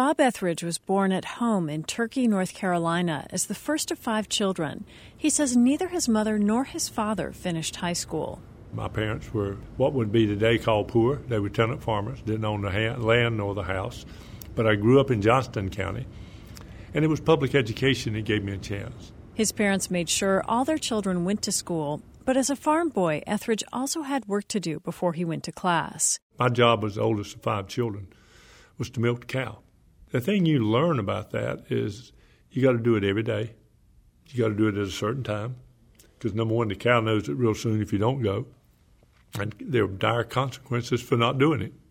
Bob Etheridge was born at home in Turkey, North Carolina, as the first of 5 children. He says neither his mother nor his father finished high school. My parents were what would be today called poor. They were tenant farmers, didn't own the land nor the house. But I grew up in Johnston County, and it was public education that gave me a chance. His parents made sure all their children went to school, but as a farm boy, Etheridge also had work to do before he went to class. My job as the oldest of 5 children was to milk the cow. The thing you learn about that is you got to do it every day. You got to do it at a certain time because, number one, the cow knows it real soon if you don't go, and there are dire consequences for not doing it.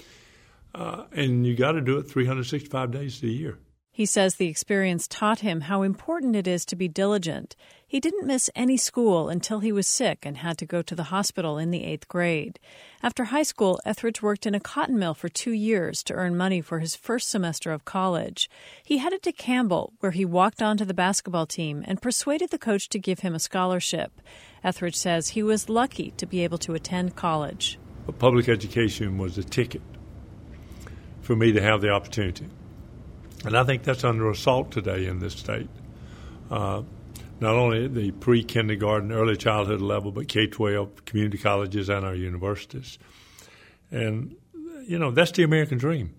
And you got to do it 365 days a year. He says the experience taught him how important it is to be diligent. He didn't miss any school until he was sick and had to go to the hospital in the 8th grade. After high school, Etheridge worked in a cotton mill for 2 years to earn money for his first semester of college. He headed to Campbell, where he walked onto the basketball team and persuaded the coach to give him a scholarship. Etheridge says he was lucky to be able to attend college. But public education was a ticket for me to have the opportunity. And I think that's under assault today in this state. Not only at the pre-kindergarten, early childhood level, but K-12, community colleges, and our universities. And, you know, that's the American dream.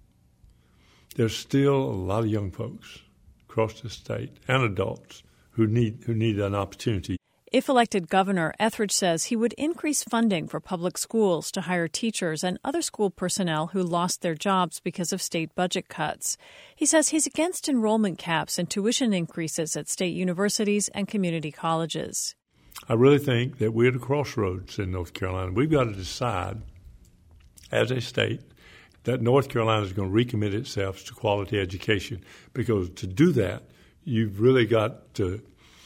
There's still a lot of young folks across the state and adults who need an opportunity. If elected governor, Etheridge says he would increase funding for public schools to hire teachers and other school personnel who lost their jobs because of state budget cuts. He says he's against enrollment caps and tuition increases at state universities and community colleges. I really think that we're at a crossroads in North Carolina. We've got to decide as a state that North Carolina is going to recommit itself to quality education, because to do that, you've really got to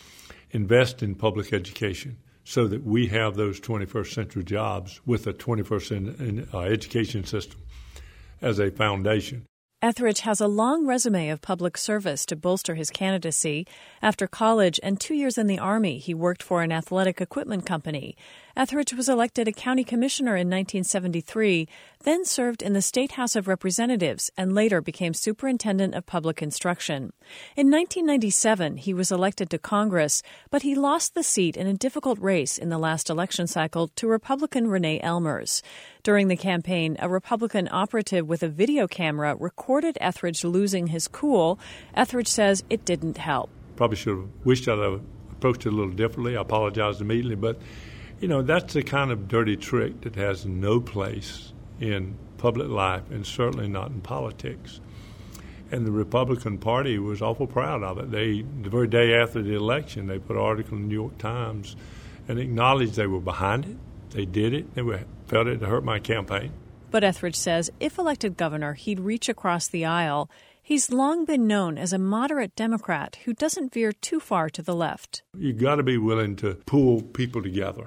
invest in public education so that we have those 21st century jobs with a 21st education system as a foundation. Etheridge has a long resume of public service to bolster his candidacy. After college and 2 years in the Army, he worked for an athletic equipment company. Etheridge was elected a county commissioner in 1973, then served in the State House of Representatives, and later became superintendent of public instruction. In 1997, he was elected to Congress, but he lost the seat in a difficult race in the last election cycle to Republican Renee Elmers. During the campaign, a Republican operative with a video camera recorded Etheridge losing his cool. Etheridge says it didn't help. Probably should have wished I'd have approached it a little differently. I apologized immediately, but you know, that's the kind of dirty trick that has no place in public life and certainly not in politics. And the Republican Party was awful proud of it. The very day after the election, they put an article in the New York Times and acknowledged they were behind it. They did it. They felt it hurt my campaign. But Etheridge says if elected governor, he'd reach across the aisle. He's long been known as a moderate Democrat who doesn't veer too far to the left. You've got to be willing to pull people together.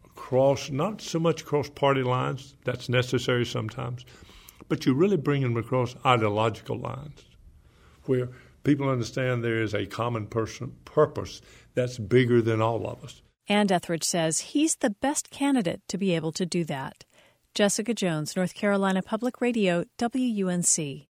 Not so much across party lines, that's necessary sometimes, but you really bring them across ideological lines where people understand there is a common purpose that's bigger than all of us. And Etheridge says he's the best candidate to be able to do that. Jessica Jones, North Carolina Public Radio, WUNC.